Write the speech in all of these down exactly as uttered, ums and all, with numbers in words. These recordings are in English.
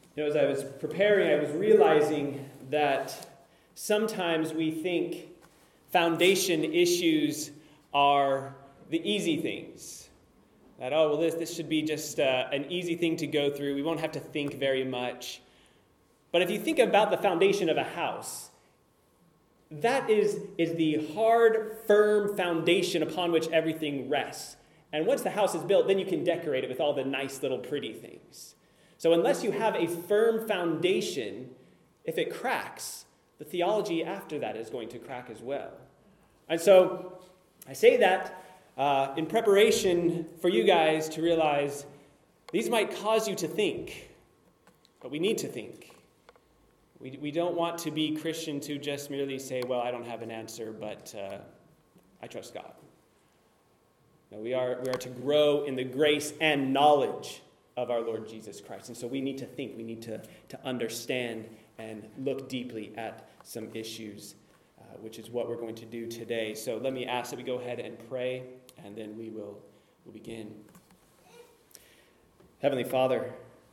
You know, as I was preparing, I was realizing that sometimes we think foundation issues are the easy things. That, oh, well, this, this should be just uh, an easy thing to go through. We won't have to think very much. But if you think about the foundation of a house, that is, is the hard, firm foundation upon which everything rests. And once the house is built, then you can decorate it with all the nice little pretty things. So unless you have a firm foundation, if it cracks, the theology after that is going to crack as well. And so I say that uh, in preparation for you guys to realize these might cause you to think, but we need to think. We, we don't want to be Christians who just merely say, well, I don't have an answer, but uh, I trust God. No, we are, we are to grow in the grace and knowledge of our Lord Jesus Christ. And so we need to think, we need to, to understand and look deeply at some issues, uh, which is what we're going to do today. So let me ask that we go ahead and pray, and then we will we'll begin. Heavenly Father,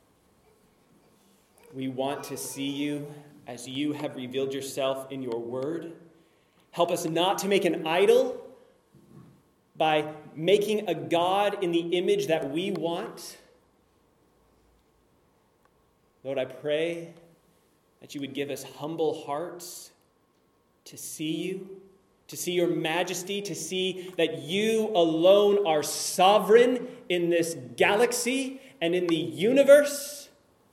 we want to see you as you have revealed yourself in your word. Help us not to make an idol by making a God in the image that we want. Lord, I pray that you would give us humble hearts to see you, to see your majesty, to see that you alone are sovereign in this galaxy and in the universe.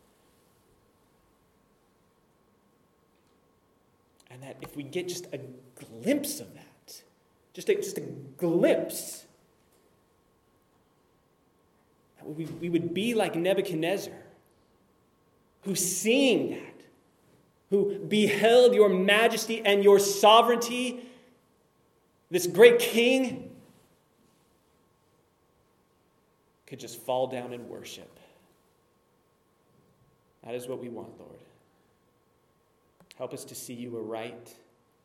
And that if we get just a glimpse of that, just a, just a glimpse, that we, we would be like Nebuchadnezzar, who seeing that, who beheld your majesty and your sovereignty, this great king, could just fall down and worship. That is what we want, Lord. Help us to see you aright,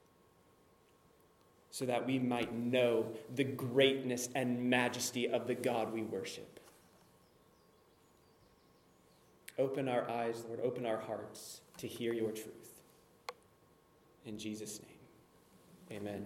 so that we might know the greatness and majesty of the God we worship. Open our eyes, Lord, open our hearts to hear your truth. In Jesus' name, amen.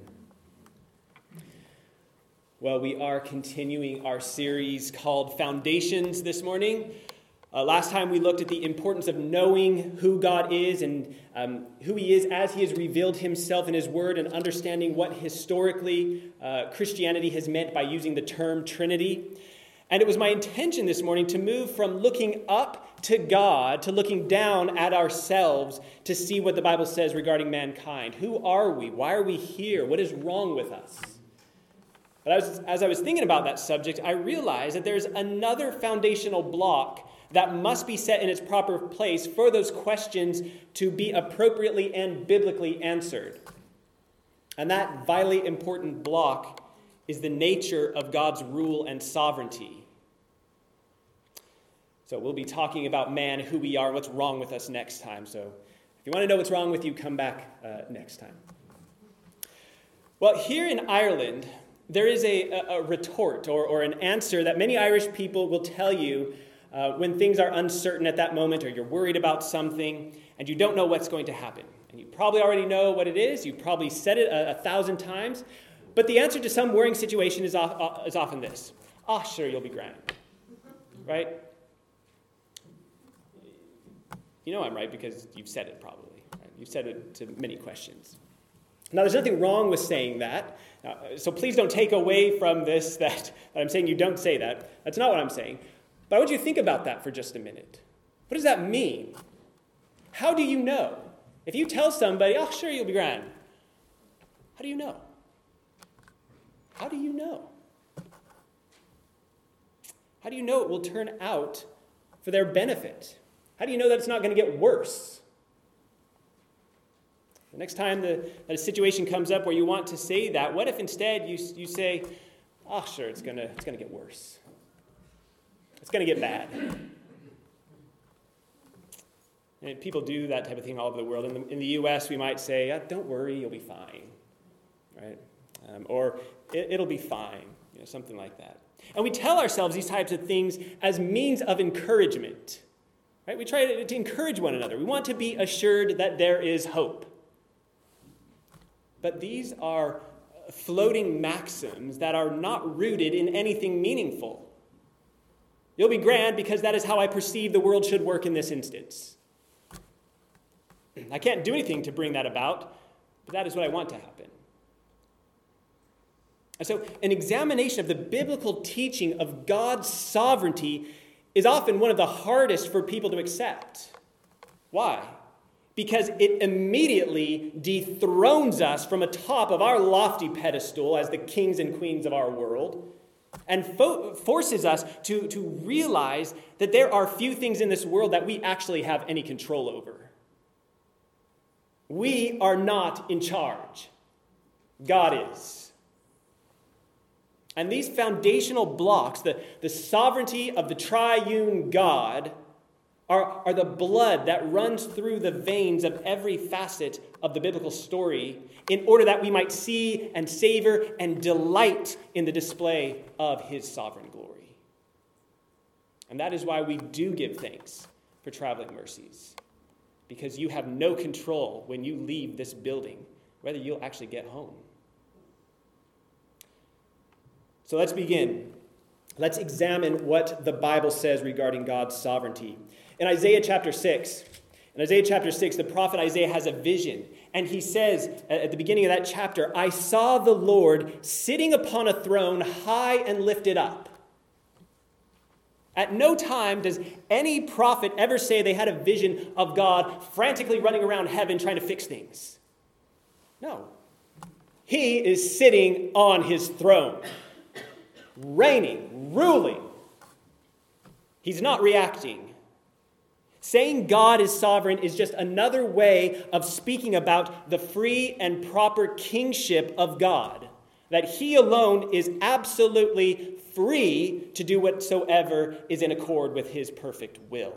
Well, we are continuing our series called Foundations this morning. Uh, last time we looked at the importance of knowing who God is and um, who he is as he has revealed himself in his word, and understanding what historically uh, Christianity has meant by using the term Trinity. And it was my intention this morning to move from looking up to God to looking down at ourselves to see what the Bible says regarding mankind. Who are we? Why are we here? What is wrong with us? But as, as I was thinking about that subject, I realized that there's another foundational block that must be set in its proper place for those questions to be appropriately and biblically answered. And that vitally important block is the nature of God's rule and sovereignty. So we'll be talking about man, who we are, what's wrong with us next time. So if you want to know what's wrong with you, come back uh, next time. Well, here in Ireland, there is a, a, a retort or, or an answer that many Irish people will tell you uh, when things are uncertain at that moment, or you're worried about something and you don't know what's going to happen. And you probably already know what it is. You probably said it a, a thousand times. But the answer to some worrying situation is, uh, is often this. Ah, oh, sure, you'll be grand. Right? You know I'm right because you've said it probably. Right? You've said it to many questions. Now, there's nothing wrong with saying that. Uh, so please don't take away from this that, that I'm saying you don't say that. That's not what I'm saying. But I want you to think about that for just a minute. What does that mean? How do you know? If you tell somebody, oh, sure, you'll be grand. How do you know? How do you know? How do you know it will turn out for their benefit? How do you know that it's not going to get worse? The next time the, that a situation comes up where you want to say that, what if instead you, you say, oh, sure, it's going to it's going to get worse. It's going to get bad. And people do that type of thing all over the world. In the, in the U S, we might say, oh, don't worry, you'll be fine. Right? Um, or it, it'll be fine. You know, something like that. And we tell ourselves these types of things as means of encouragement. Right? We try to, to encourage one another. We want to be assured that there is hope. But these are floating maxims that are not rooted in anything meaningful. You'll be grand because that is how I perceive the world should work in this instance. I can't do anything to bring that about, but that is what I want to happen. And so an examination of the biblical teaching of God's sovereignty is often one of the hardest for people to accept. Why? Because it immediately dethrones us from atop of our lofty pedestal as the kings and queens of our world and fo- forces us to, to realize that there are few things in this world that we actually have any control over. We are not in charge. God is. And these foundational blocks, the, the sovereignty of the triune God, are, are the blood that runs through the veins of every facet of the biblical story in order that we might see and savor and delight in the display of his sovereign glory. And that is why we do give thanks for traveling mercies, because you have no control when you leave this building whether you'll actually get home. So let's begin. Let's examine what the Bible says regarding God's sovereignty. In Isaiah chapter six, in Isaiah chapter six, the prophet Isaiah has a vision. And he says at the beginning of that chapter, I saw the Lord sitting upon a throne high and lifted up. At no time does any prophet ever say they had a vision of God frantically running around heaven trying to fix things. No. He is sitting on his throne, reigning, ruling. He's not reacting. Saying God is sovereign is just another way of speaking about the free and proper kingship of God, that he alone is absolutely free to do whatsoever is in accord with his perfect will.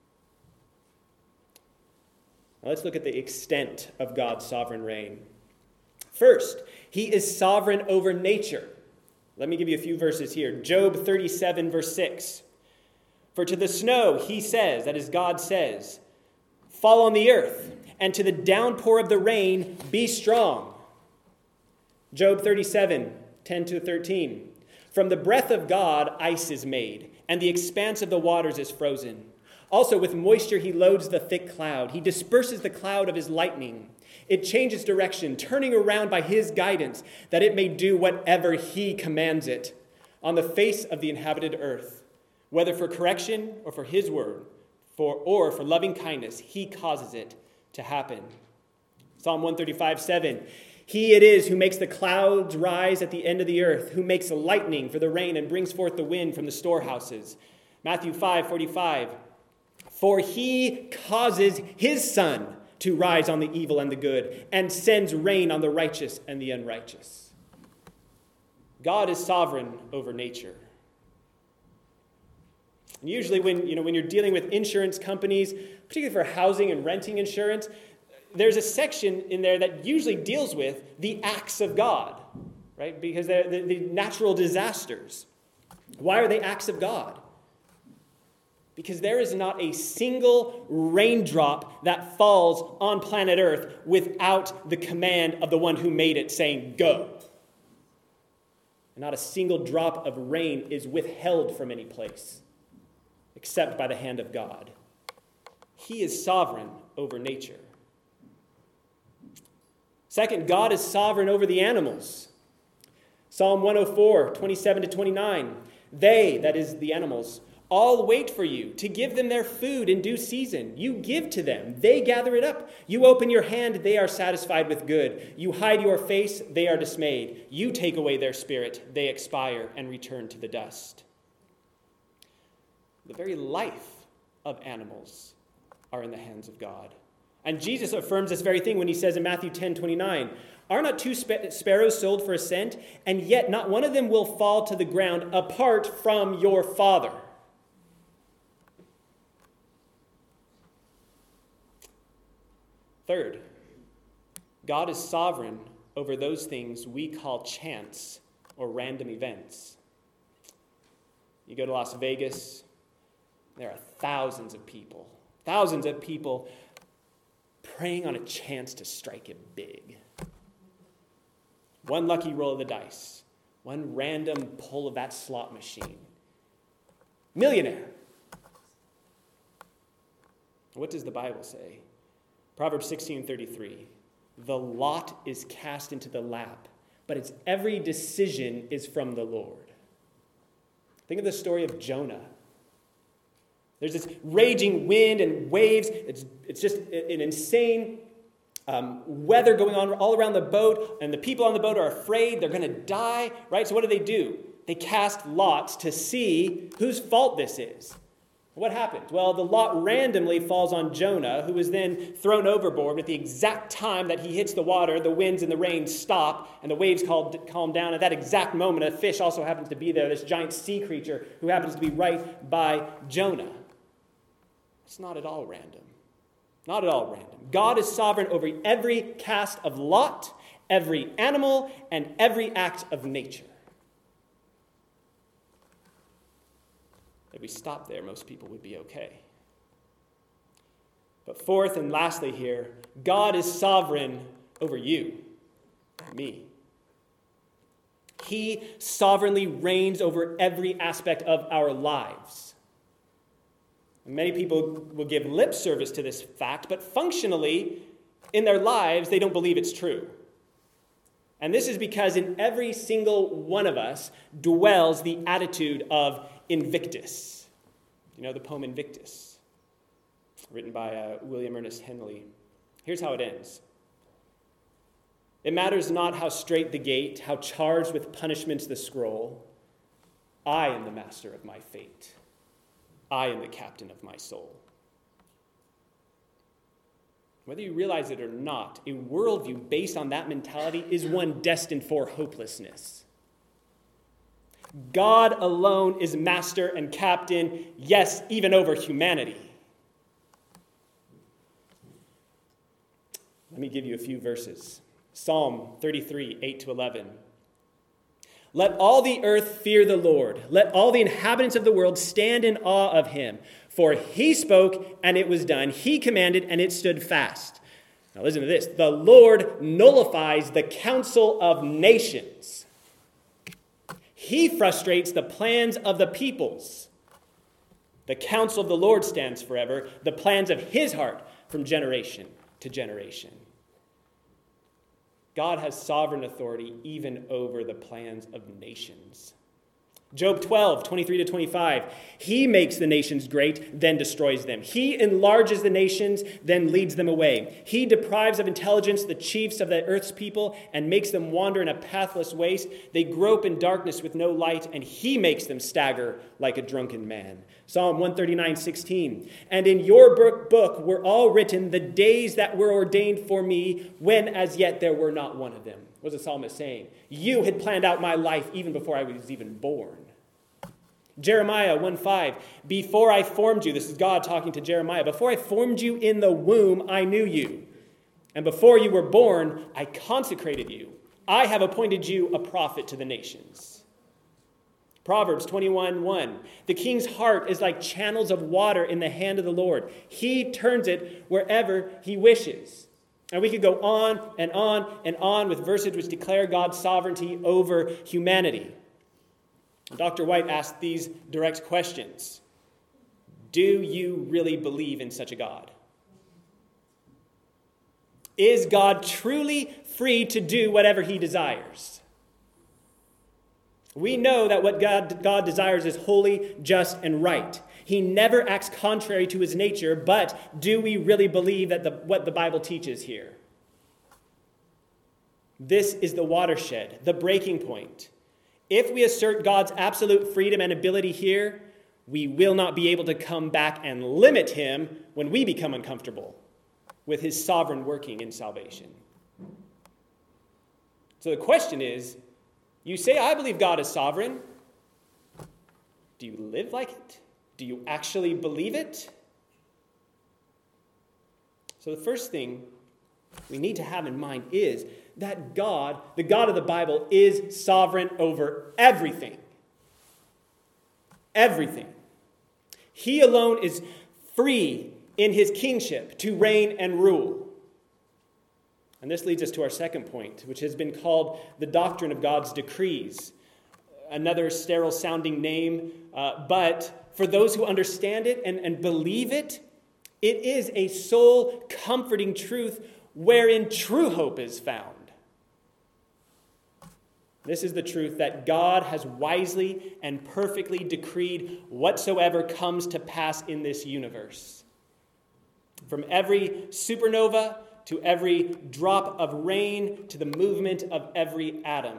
Now let's look at the extent of God's sovereign reign. First, he is sovereign over nature. Let me give you a few verses here. Job thirty-seven, verse six. For to the snow, he says, that is God says, fall on the earth, and to the downpour of the rain, be strong. Job thirty-seven, ten to thirteen. From the breath of God, ice is made, and the expanse of the waters is frozen. Also with moisture he loads the thick cloud. He disperses the cloud of his lightning. It changes direction, turning around by his guidance, that it may do whatever he commands it on the face of the inhabited earth. Whether for correction or for his word, for or for loving kindness, he causes it to happen. Psalm one thirty-five, seven. He it is who makes the clouds rise at the end of the earth, who makes lightning for the rain and brings forth the wind from the storehouses. Matthew five, forty-five. For he causes his sun to rise on the evil and the good, and sends rain on the righteous and the unrighteous. God is sovereign over nature. And usually when, you know, when you're dealing with insurance companies, particularly for housing and renting insurance, there's a section in there that usually deals with the acts of God, right? Because they're the, the natural disasters. Why are they acts of God? Because there is not a single raindrop that falls on planet Earth without the command of the one who made it saying, go. And not a single drop of rain is withheld from any place, except by the hand of God. He is sovereign over nature. Second, God is sovereign over the animals. Psalm one oh four, twenty-seven to twenty-nine. They, that is the animals, all wait for you to give them their food in due season. You give to them, they gather it up. You open your hand, they are satisfied with good. You hide your face, they are dismayed. You take away their spirit, they expire and return to the dust. The very life of animals are in the hands of God. And Jesus affirms this very thing when he says in Matthew ten, twenty-nine, are not two sp- sparrows sold for a cent, and yet not one of them will fall to the ground apart from your Father. Third, God is sovereign over those things we call chance or random events. You go to Las Vegas, there are thousands of people, thousands of people preying on a chance to strike it big. One lucky roll of the dice, one random pull of that slot machine. Millionaire. What does the Bible say? Proverbs sixteen thirty-three. The lot is cast into the lap, but its every decision is from the Lord. Think of the story of Jonah. There's this raging wind and waves. It's, it's just an insane um, weather going on all around the boat, and the people on the boat are afraid they're going to die, right? So what do they do? They cast lots to see whose fault this is. What happened? Well, the lot randomly falls on Jonah, who is then thrown overboard. At the exact time that he hits the water, the winds and the rain stop, and the waves calm down. At that exact moment, a fish also happens to be there, this giant sea creature who happens to be right by Jonah. It's not at all random. Not at all random. God is sovereign over every cast of lot, every animal, and every act of nature. If we stop there, most people would be okay. But fourth and lastly here, God is sovereign over you, me. He sovereignly reigns over every aspect of our lives. Many people will give lip service to this fact, but functionally, in their lives, they don't believe it's true. And this is because in every single one of us dwells the attitude of Invictus. You know the poem Invictus, written by uh, William Ernest Henley. Here's how it ends. It matters not how straight the gate, how charged with punishments the scroll. I am the master of my fate. I am the captain of my soul. Whether you realize it or not, a worldview based on that mentality is one destined for hopelessness. God alone is master and captain, yes, even over humanity. Let me give you a few verses. Psalm thirty-three, eight to eleven. Let all the earth fear the Lord. Let all the inhabitants of the world stand in awe of him. For he spoke, and it was done. He commanded, and it stood fast. Now listen to this. The Lord nullifies the counsel of nations. He frustrates the plans of the peoples. The counsel of the Lord stands forever, the plans of his heart from generation to generation. God has sovereign authority even over the plans of nations. Job twelve, twenty-three to twenty-five. He makes the nations great, then destroys them. He enlarges the nations, then leads them away. He deprives of intelligence the chiefs of the earth's people and makes them wander in a pathless waste. They grope in darkness with no light, and he makes them stagger like a drunken man. Psalm one thirty-nine, sixteen. And in your book were all written the days that were ordained for me, when as yet there were not one of them. What was the psalmist saying? You had planned out my life even before I was even born. Jeremiah one five, before I formed you, this is God talking to Jeremiah, before I formed you in the womb, I knew you. And before you were born, I consecrated you. I have appointed you a prophet to the nations. Proverbs twenty-one one, the king's heart is like channels of water in the hand of the Lord. He turns it wherever he wishes. And we could go on and on and on with verses which declare God's sovereignty over humanity. Doctor White asked these direct questions. Do you really believe in such a God? Is God truly free to do whatever he desires? We know that what God, God desires is holy, just, and right. He never acts contrary to his nature, but do we really believe that the, what the Bible teaches here? This is the watershed, the breaking point. If we assert God's absolute freedom and ability here, we will not be able to come back and limit him when we become uncomfortable with his sovereign working in salvation. So the question is, you say, I believe God is sovereign. Do you live like it? Do you actually believe it? So the first thing we need to have in mind is that God, the God of the Bible, is sovereign over everything. Everything. He alone is free in his kingship to reign and rule. And this leads us to our second point, which has been called the doctrine of God's decrees. Another sterile-sounding name, uh, but for those who understand it and, and believe it, it is a soul-comforting truth wherein true hope is found. This is the truth that God has wisely and perfectly decreed whatsoever comes to pass in this universe. From every supernova to every drop of rain to the movement of every atom.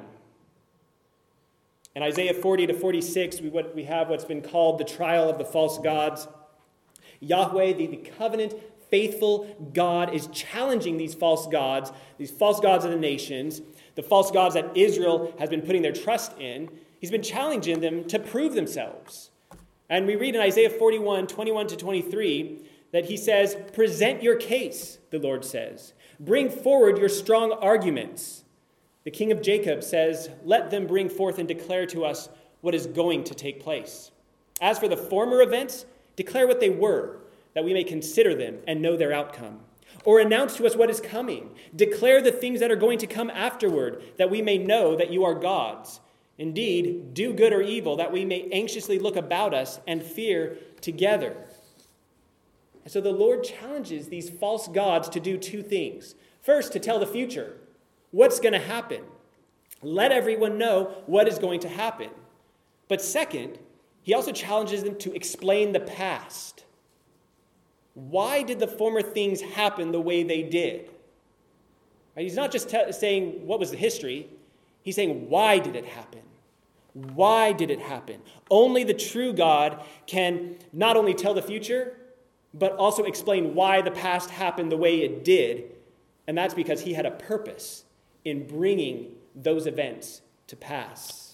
In Isaiah forty to forty-six, we, what, we have what's been called the trial of the false gods. Yahweh, the, the covenant, faithful God, is challenging these false gods, these false gods of the nations, the false gods that Israel has been putting their trust in. He's been challenging them to prove themselves. And we read in Isaiah forty-one, twenty-one to twenty-three, that he says, "Present your case," the Lord says. "Bring forward your strong arguments." The King of Jacob says, "Let them bring forth and declare to us what is going to take place. As for the former events, declare what they were, that we may consider them and know their outcome. Or announce to us what is coming. Declare the things that are going to come afterward, that we may know that you are gods. Indeed, do good or evil, that we may anxiously look about us and fear together." And so the Lord challenges these false gods to do two things. First, to tell the future. What's going to happen? Let everyone know what is going to happen. But second, he also challenges them to explain the past. Why did the former things happen the way they did? Right? He's not just te- saying what was the history. He's saying, why did it happen? Why did it happen? Only the true God can not only tell the future, but also explain why the past happened the way it did. And that's because he had a purpose in bringing those events to pass.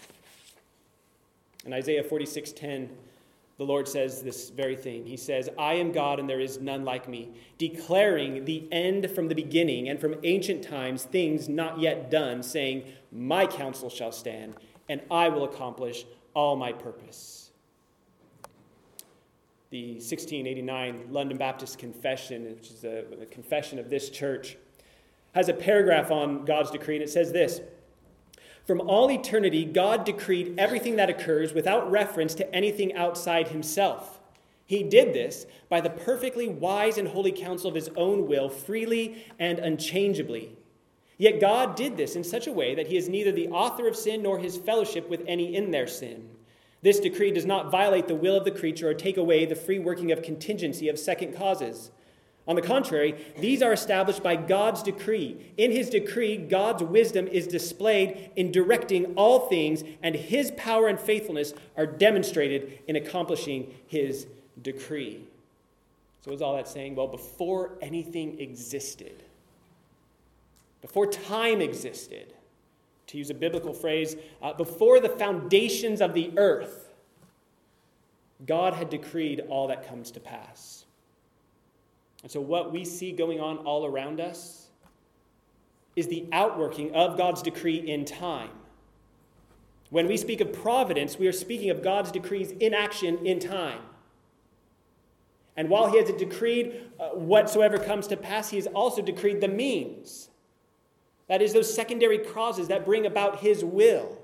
In Isaiah forty-six ten, the Lord says this very thing. He says, "I am God and there is none like me, declaring the end from the beginning and from ancient times things not yet done, saying, my counsel shall stand and I will accomplish all my purpose." The sixteen eighty-nine London Baptist Confession, which is a, a confession of this church, has a paragraph on God's decree, and it says this: "From all eternity, God decreed everything that occurs without reference to anything outside himself. He did this by the perfectly wise and holy counsel of his own will, freely and unchangeably. Yet God did this in such a way that he is neither the author of sin nor his fellowship with any in their sin. This decree does not violate the will of the creature or take away the free working of contingency of second causes. On the contrary, these are established by God's decree. In his decree, God's wisdom is displayed in directing all things, and his power and faithfulness are demonstrated in accomplishing his decree." So is all that saying? Well, before anything existed, before time existed, to use a biblical phrase, uh, before the foundations of the earth, God had decreed all that comes to pass. And so what we see going on all around us is the outworking of God's decree in time. When we speak of providence, we are speaking of God's decrees in action in time. And while he has decreed uh, whatsoever comes to pass, he has also decreed the means. That is, those secondary causes that bring about his will.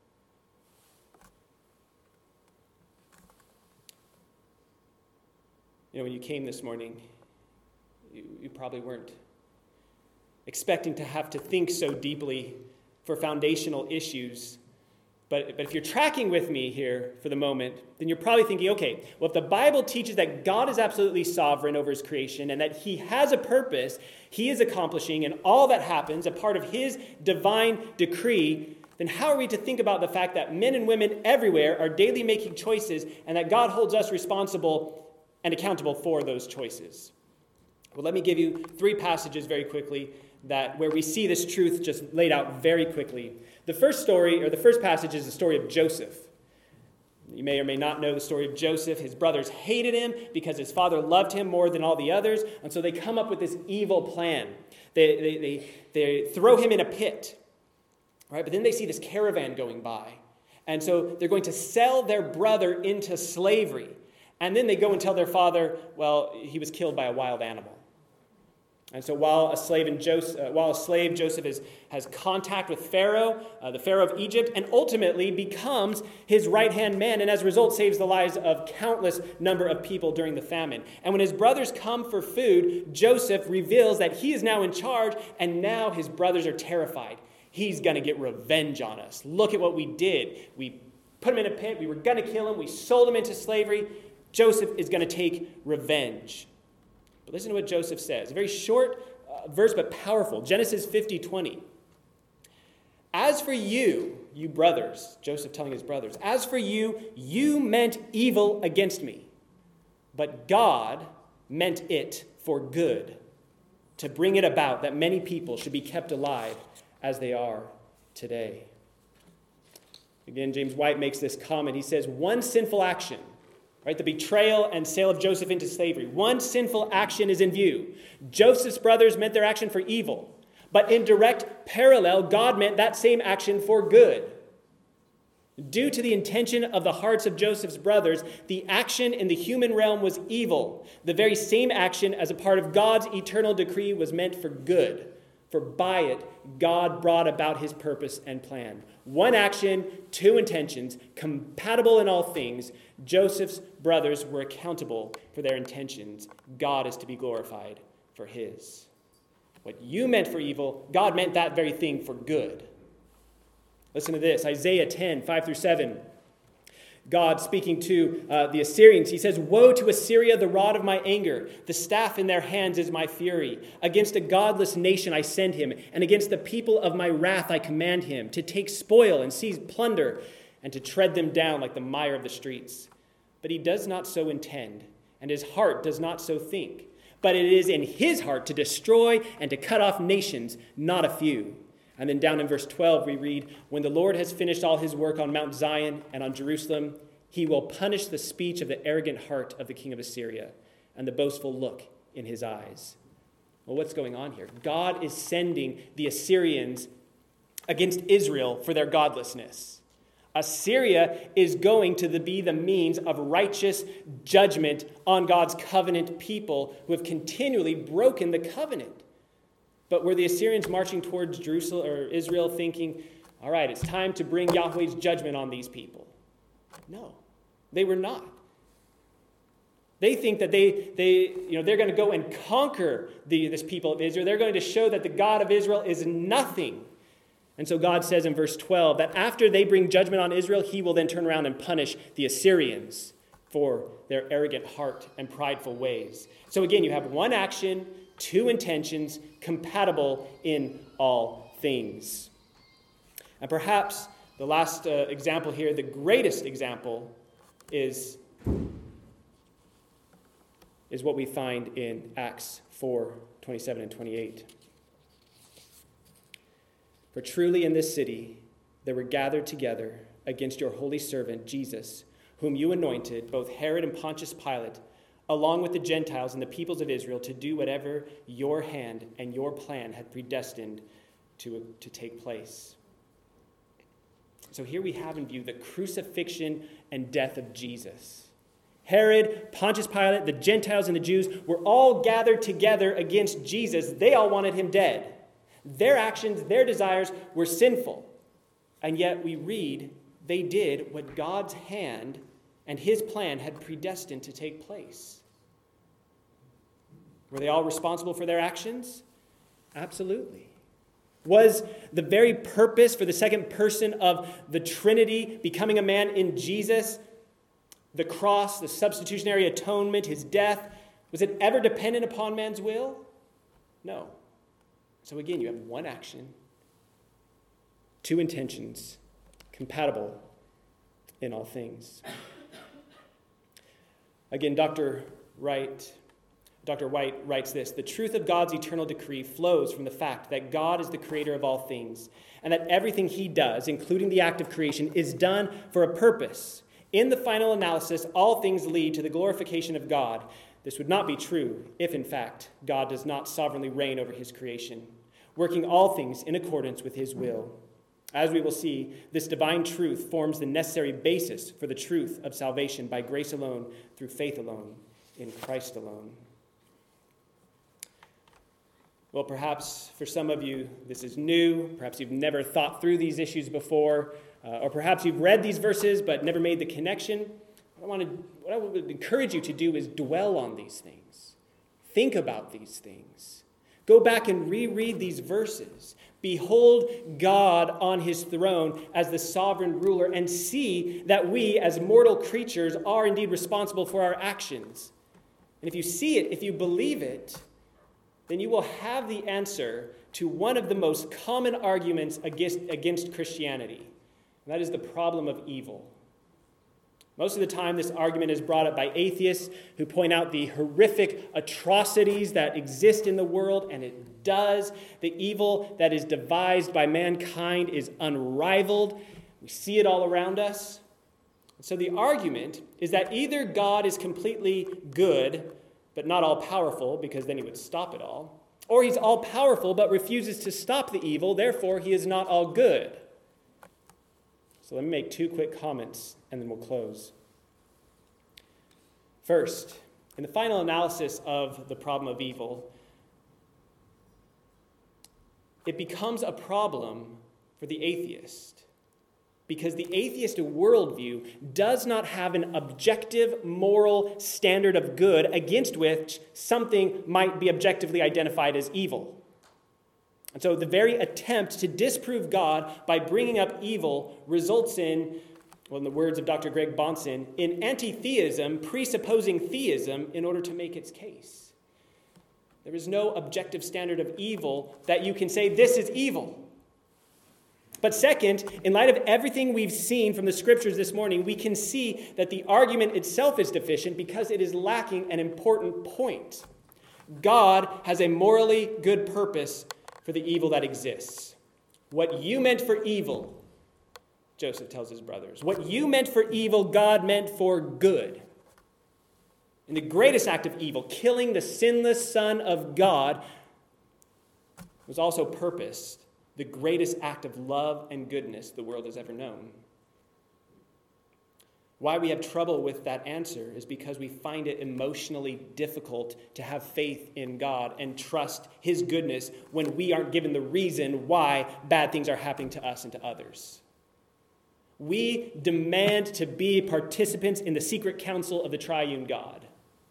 You know, when you came this morning, you, you probably weren't expecting to have to think so deeply for foundational issues. But, but if you're tracking with me here for the moment, then you're probably thinking, okay, well, if the Bible teaches that God is absolutely sovereign over his creation and that he has a purpose he is accomplishing and all that happens, a part of his divine decree, then how are we to think about the fact that men and women everywhere are daily making choices and that God holds us responsible and accountable for those choices? Well, let me give you three passages very quickly that where we see this truth just laid out very quickly. The first story, or the first passage, is the story of Joseph. You may or may not know the story of Joseph. His brothers hated him because his father loved him more than all the others, and so they come up with this evil plan. They, they, they, they throw him in a pit, right? But then they see this caravan going by, and so they're going to sell their brother into slavery. And then they go and tell their father, well, he was killed by a wild animal. And so while a slave, in Joseph, uh, while a slave Joseph is, has contact with Pharaoh, uh, the Pharaoh of Egypt, and ultimately becomes his right-hand man, and as a result saves the lives of countless number of people during the famine. And when his brothers come for food, Joseph reveals that he is now in charge, and now his brothers are terrified. He's going to get revenge on us. Look at what we did. We put him in a pit. We were going to kill him. We sold him into slavery. Joseph is going to take revenge. But listen to what Joseph says. A very short uh, verse, but powerful. Genesis fifty twenty. As for you, you brothers, Joseph telling his brothers, as for you, you meant evil against me, but God meant it for good, to bring it about that many people should be kept alive as they are today. Again, James White makes this comment. He says, one sinful action, right, the betrayal and sale of Joseph into slavery, one sinful action is in view. Joseph's brothers meant their action for evil, but in direct parallel, God meant that same action for good. Due to the intention of the hearts of Joseph's brothers, the action in the human realm was evil. The very same action as a part of God's eternal decree was meant for good. For by it, God brought about his purpose and plan. One action, two intentions, compatible in all things. Joseph's brothers were accountable for their intentions. God is to be glorified for his. What you meant for evil, God meant that very thing for good. Listen to this, Isaiah ten, five through seven. God speaking to uh, the Assyrians, he says, woe to Assyria, the rod of my anger. The staff in their hands is my fury. Against a godless nation I send him, and against the people of my wrath I command him, to take spoil and seize plunder, and to tread them down like the mire of the streets. But he does not so intend, and his heart does not so think. But it is in his heart to destroy and to cut off nations, not a few. And then down in verse twelve, we read, when the Lord has finished all his work on Mount Zion and on Jerusalem, he will punish the speech of the arrogant heart of the king of Assyria and the boastful look in his eyes. Well, what's going on here? God is sending the Assyrians against Israel for their godlessness. Assyria is going to be the means of righteous judgment on God's covenant people who have continually broken the covenant. But were the Assyrians marching towards Jerusalem or Israel thinking, all right, it's time to bring Yahweh's judgment on these people? No, they were not. They think that they, they, you know, they're going to go and conquer the, this people of Israel. They're going to show that the God of Israel is nothing. And so God says in verse twelve that after they bring judgment on Israel, he will then turn around and punish the Assyrians for their arrogant heart and prideful ways. So again, you have one action, two intentions, compatible in all things. And perhaps the last uh, example here, the greatest example, is, is what we find in Acts four, twenty-seven and twenty-eight. For truly in this city there were gathered together against your holy servant Jesus, whom you anointed, both Herod and Pontius Pilate, along with the Gentiles and the peoples of Israel, to do whatever your hand and your plan had predestined to, to take place. So here we have in view the crucifixion and death of Jesus. Herod, Pontius Pilate, the Gentiles and the Jews were all gathered together against Jesus. They all wanted him dead. Their actions, their desires were sinful. And yet we read they did what God's hand and his plan had predestined to take place. Were they all responsible for their actions? Absolutely. Was the very purpose for the second person of the Trinity becoming a man in Jesus, the cross, the substitutionary atonement, his death, was it ever dependent upon man's will? No. So again, you have one action, two intentions, compatible in all things. Again, Doctor Wright, Doctor White writes this: the truth of God's eternal decree flows from the fact that God is the creator of all things, and that everything he does, including the act of creation, is done for a purpose. In the final analysis, all things lead to the glorification of God. This would not be true if, in fact, God does not sovereignly reign over his creation, working all things in accordance with his will. As we will see, this divine truth forms the necessary basis for the truth of salvation by grace alone, through faith alone, in Christ alone. Well, perhaps for some of you this is new. Perhaps you've never thought through these issues before. Uh, or perhaps you've read these verses but never made the connection. What I, want to, what I would encourage you to do is dwell on these things. Think about these things. Go back and reread these verses. Behold God on his throne as the sovereign ruler, and see that we as mortal creatures are indeed responsible for our actions. And if you see it, if you believe it, then you will have the answer to one of the most common arguments against, against Christianity. And that is the problem of evil. Most of the time, this argument is brought up by atheists who point out the horrific atrocities that exist in the world, and it does. The evil that is devised by mankind is unrivaled. We see it all around us. So the argument is that either God is completely good, but not all-powerful, because then he would stop it all, or he's all-powerful but refuses to stop the evil, therefore he is not all good. So let me make two quick comments, and then we'll close. First, in the final analysis of the problem of evil, it becomes a problem for the atheist, because the atheist worldview does not have an objective moral standard of good against which something might be objectively identified as evil. And so the very attempt to disprove God by bringing up evil results in, well, in the words of Doctor Greg Bahnsen, in anti-theism presupposing theism in order to make its case. There is no objective standard of evil that you can say, this is evil. But second, in light of everything we've seen from the scriptures this morning, we can see that the argument itself is deficient because it is lacking an important point. God has a morally good purpose for the evil that exists. What you meant for evil, Joseph tells his brothers, what you meant for evil, God meant for good. And the greatest act of evil, killing the sinless Son of God, was also purposed the greatest act of love and goodness the world has ever known. Why we have trouble with that answer is because we find it emotionally difficult to have faith in God and trust his goodness when we aren't given the reason why bad things are happening to us and to others. We demand to be participants in the secret counsel of the triune God.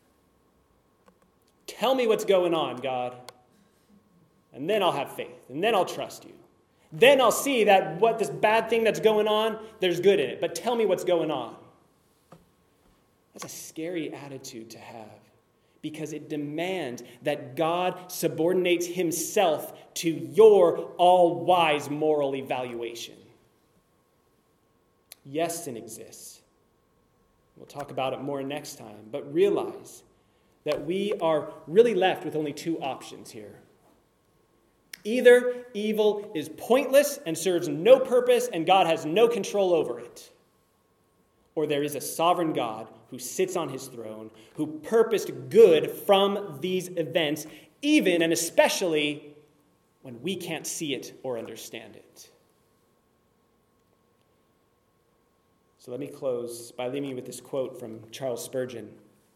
Tell me what's going on, God. And then I'll have faith. And then I'll trust you. Then I'll see that what this bad thing that's going on, there's good in it. But tell me what's going on. That's a scary attitude to have, because it demands that God subordinates himself to your all-wise moral evaluation. Yes, sin exists. We'll talk about it more next time. But realize that we are really left with only two options here. Either evil is pointless and serves no purpose and God has no control over it, or there is a sovereign God who sits on his throne, who purposed good from these events, even and especially when we can't see it or understand it. So let me close by leaving you with this quote from Charles Spurgeon.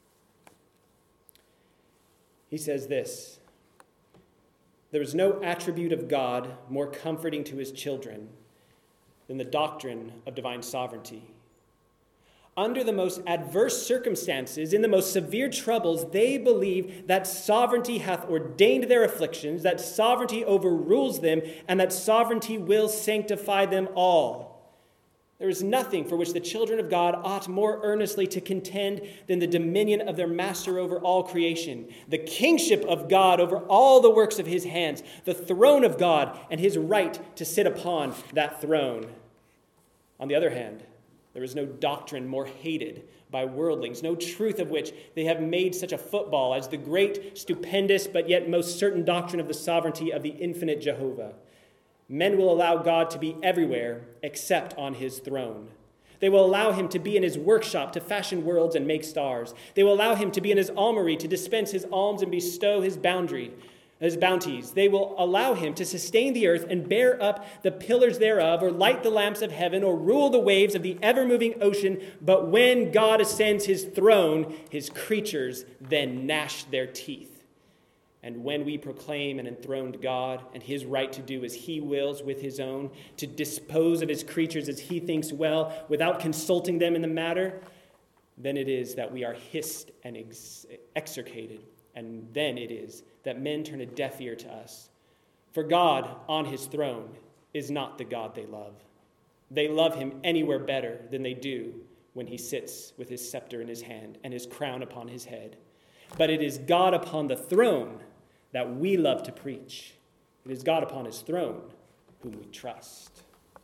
He says this: "There is no attribute of God more comforting to his children than the doctrine of divine sovereignty. Under the most adverse circumstances, in the most severe troubles, they believe that sovereignty hath ordained their afflictions, that sovereignty overrules them, and that sovereignty will sanctify them all. There is nothing for which the children of God ought more earnestly to contend than the dominion of their master over all creation, the kingship of God over all the works of his hands, the throne of God, and his right to sit upon that throne. On the other hand, there is no doctrine more hated by worldlings, no truth of which they have made such a football as the great, stupendous, but yet most certain doctrine of the sovereignty of the infinite Jehovah. Men will allow God to be everywhere except on his throne. They will allow him to be in his workshop to fashion worlds and make stars. They will allow him to be in his almory to dispense his alms and bestow his bounty. his bounties. They will allow him to sustain the earth and bear up the pillars thereof, or light the lamps of heaven, or rule the waves of the ever-moving ocean. But when God ascends his throne, his creatures then gnash their teeth. And when we proclaim an enthroned God and his right to do as he wills with his own, to dispose of his creatures as he thinks well, without consulting them in the matter, then it is that we are hissed and ex- extricated. And then it is that men turn a deaf ear to us. For God on his throne is not the God they love. They love him anywhere better than they do when he sits with his scepter in his hand and his crown upon his head. But it is God upon the throne that we love to preach. It is God upon his throne whom we trust.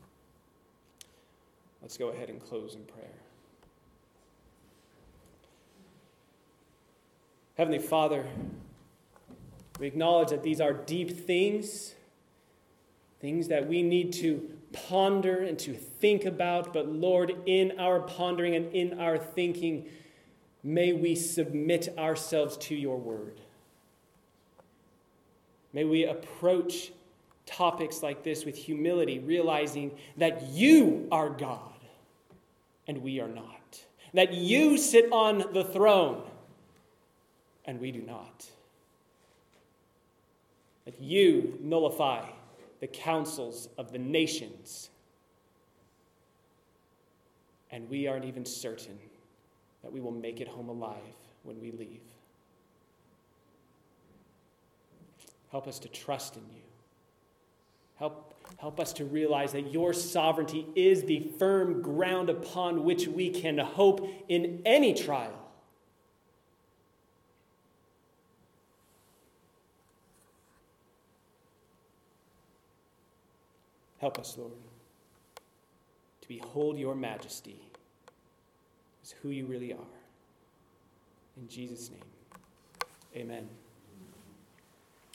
Let's go ahead and close in prayer. Heavenly Father, we acknowledge that these are deep things, things that we need to ponder and to think about. But Lord, in our pondering and in our thinking, may we submit ourselves to your word. May we approach topics like this with humility, realizing that you are God and we are not. That you sit on the throne and we do not. That you nullify the counsels of the nations, and we aren't even certain that we will make it home alive when we leave. Help us to trust in you. Help, help us to realize that your sovereignty is the firm ground upon which we can hope in any trial. Help us, Lord, to behold your majesty as who you really are. In Jesus' name, amen.